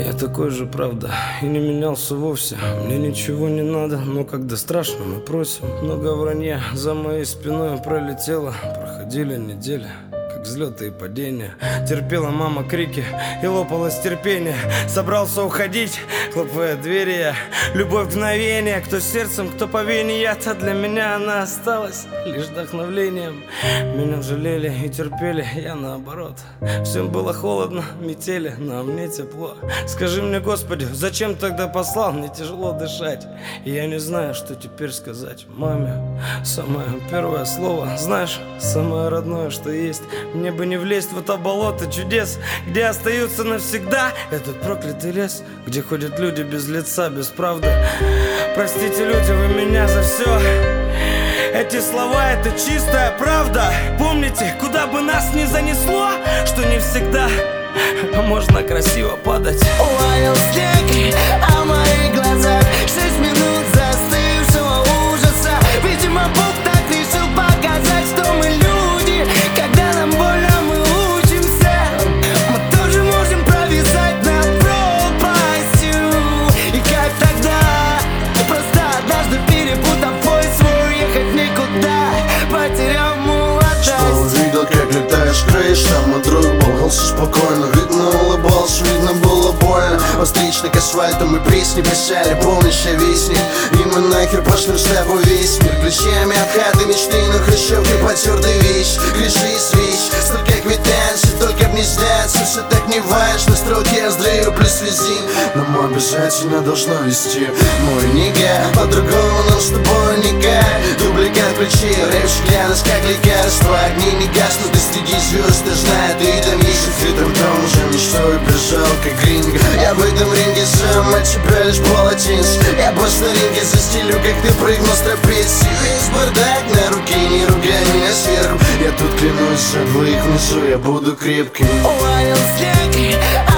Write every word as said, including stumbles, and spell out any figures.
Я такой же, правда, и не менялся вовсе. Мне ничего не надо, но когда страшно, мы просим. Много вранья за моей спиной пролетело. Проходили недели, как взлеты и падения. Терпела мама крики и лопалось терпение. Собрался уходить, хлопая двери я. Любовь мгновение, кто сердцем, кто по вене я-то. Для меня она осталась лишь вдохновлением. Меня жалели и терпели, я наоборот. Всем было холодно, метели, но а мне тепло. Скажи мне, Господи, зачем тогда послал? Мне тяжело дышать, и я не знаю, что теперь сказать маме. Самое первое слово, знаешь, самое родное, что есть. Мне бы не влезть в это болото чудес, где остаются навсегда этот проклятый лес, где ходят люди без лица, без правды. Простите, люди, вы меня за все. Эти слова — это чистая правда. Помните, куда бы нас ни занесло, что не всегда можно красиво падать. Лаял снег, а в моих глазах шесть минут застывшего ужаса. Видимо, Бог так решил показать, что мы люди. Когда нам больно, мы учимся. Мы тоже можем провисать над пропастью. И как тогда, просто однажды перепутав твой свой, ехать никуда, потерял молодость. Что увидел, как летаешь крышей, мой друг болтался спокойно. Видно, улыбался, видно, было больно. Постричься к асфальту, мы пресни писали, полнейшая весни. И мы нахер пошлем с тобой весь мир. Ключами от хаты мечты на хрущевке потертый вещь. Греши и свищ, столько квитанций, только б не сняться. Все так не важно, строки я вздрыю плюс визин. Но мы обязательно должно вести мой нига. По-другому нам с тобой никак. Дубликат ключей, рэпчик для нас как лекарство. Огни не гаснут и среди звезд, ты знаешь, ты там есть в хитром том же мечтой прижал, как гринго. Я в этом ринге сам, от тебя лишь полотенце. Я по старинке застелю, как ты прыгнул с трапеции. Весь бардак на руке, не ругай меня сверху. Я тут клянусь, за двоих внизу я буду крепким. Лаял снег,